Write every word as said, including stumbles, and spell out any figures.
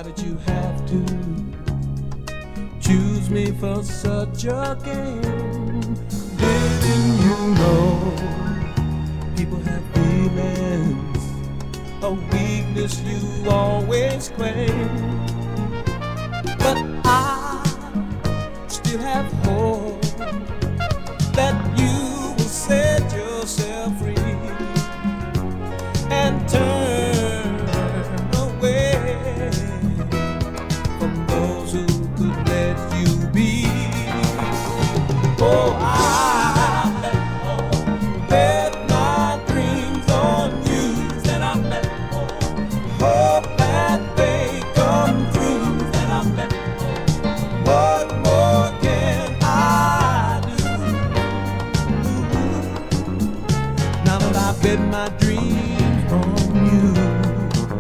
Why did you have to choose me for such a game? Didn't you know people have feelings, a weakness you always claim? But I still have hope that you will set yourself free.